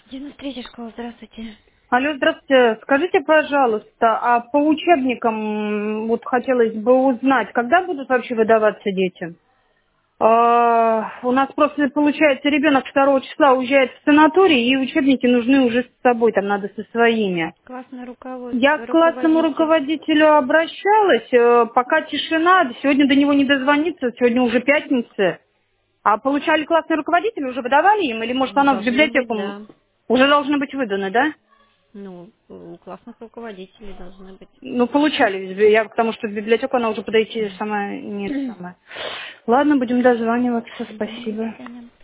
93-я школа, здравствуйте. Алло, здравствуйте. Скажите, пожалуйста, а по учебникам вот хотелось бы узнать, когда будут вообще выдаваться детям? У нас просто, получается, ребенок 2 числа уезжает в санаторий, и учебники нужны уже с собой, там надо со своими. Классное Я к классному руководитель. руководителю обращалась, пока тишина, сегодня до него не дозвониться, сегодня уже пятница. А получали классные руководители, уже выдавали им, или может оно в Должны быть, библиотеку да. уже должны быть выданы, да? Ну, у классных руководителей должны быть. Ну, получали. Я потому что в библиотеку она уже подойти сама нет сама. Ладно, будем дозваниваться. До Спасибо. свидания.